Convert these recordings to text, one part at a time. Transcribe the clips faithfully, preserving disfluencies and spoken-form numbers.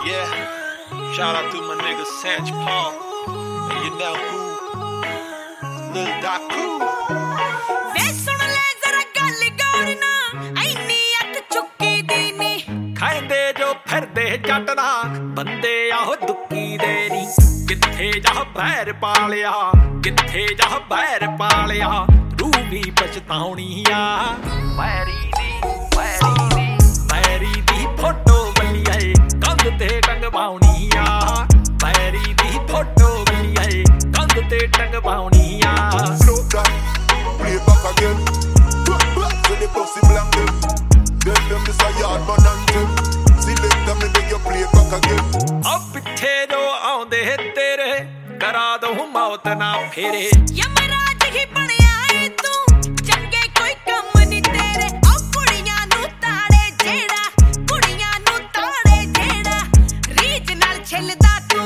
Yeah, shout out to my nigga Sanch Paul, and you know who, Lil Daku. ਵੇ ਸੁਣ ਲੈ ਜ਼ਰਾ ਗੱਲ ਗੌਰ ਨਾ ਐਨੀ ਅੱਖ ਚੁੱਕੀ ਦੀ ਨੀ ਖਾਂਦੇ ਜੋ ਫਿਰਦੇ ਜੱਟ ਨਾ ਬੰਦੇ ਆਹੋ ਦੁੱਕੀ ਦੇ ਨੀ ਕਿੱਥੇ ਜਾ ਬਹਿਰ ਪਾਲਿਆ ਕਿੱਥੇ ਜਾ ਬਹਿਰ ਪਾਲਿਆ ਰੂਹ ਵੀ ਪਛਤਾਉਣੀ ਆ ਮੈਰੀ ਦੀ ਮੈਰੀ ਦੀ ਮੈਰੀ ਦੀ ਫੋਟੋ ਬੱਲੀਏ ਕੰਧ ਤੇ ਟੰਗਵਾਉਣੀ ਆ ਮੈਰੀ ਦੀ ਫੋਟੋ ਬੱਲੀਏ ਕੰਧ ਤੇ ਟੰਗਵਾਉਣੀ ਆ Play back again. Say the pussy blank them. Tell them this a yard man and them. Select them and then you play back again. ਆ ਪਿੱਛੇ ਜੋ ਆਉਂਦੇ ਤੇਰੇ ਕਰਾ ਦਊ ਮੌਤ ਨਾ ਫੇਰੇ ਯਮਰਾਜ ਹੀ ਬਣਿਆ ਏ ਤੂੰ ਚੰਗੇ ਕੋਈ ਕੰਮ ਨੀ ਤੇਰੇ ਓ ਕੁੜੀਆਂ ਨੂੰ ਤਾੜੇ ਜਿਹੜਾ ਕੁੜੀਆਂ ਨੂੰ ਤਾੜੇ ਜਿਹੜਾ ਰੀਝ ਨਾਲ ਛਿਲਦਾ ਤੂੰ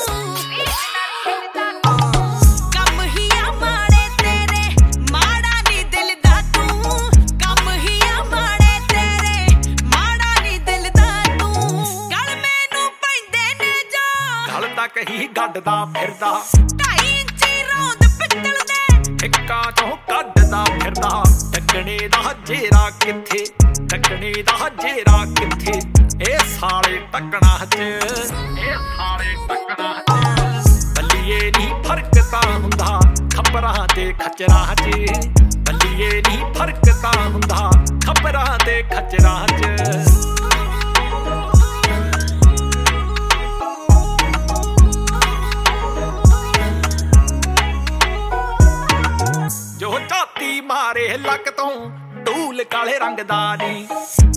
ਕੰਮ ਹੀ ਆ ਮਾੜੇ ਤੇਰੇ ਮਾੜਾ ਨੀ ਦਿਲ ਦਾ ਤੂੰ ਕੰਮ ਹੀ ਆ ਮਾੜੇ ਤੇਰੇ ਮਾੜਾ ਨੀ ਦਿਲ ਦਾ ਤੂੰ ਗਲ ਮੈਨੂੰ ਪੈਂਦੇ ਨੇ ਜੋ ਗਲ ਤੱਕ ਹੀ ਗੱਡਦਾ ਫਿਰਦਾ ਢਾਈ ਇੰਚੀ ਰੌਂਦ ਪਿੱਤਲ ਦੇ ਇੱਕਾਂ ਚੋਂ ਕੱਢਦਾ ਫਿਰਦਾ ਟੱਕਣੇ ਦਾ ਜੇਰਾ ਕਿੱਥੇ ਟੱਕਣੇ ਦਾ ਜੇਰਾ ਕਿੱਥੇ ਇਹ ਸਾਲੇ ਟੱਕਣਾ ਚ ਇਹ ਸਾਲੇ ਟੱਕਣਾ ਚ ਬੱਲੀਏ ਨੀ ਫਰਕ ਤਾਂ ਹੁੰਦਾ ਖਬਰਾਂ ਤੇ ਖਚਰਾਂ ਚ ਬੱਲੀਏ ਨੀ ਫਰਕ ਤਾਂ ਹੁੰਦਾ ਖਬਰਾਂ ਤੇ ਖਚਰਾਂ ਚ ਜੋ ਝਾਤੀ ਮਾਰੇ ਲੱਕ ਤੋਂ ਢੂਲ ਕਾਲੇ ਰੰਗ ਦਾ ਨੀ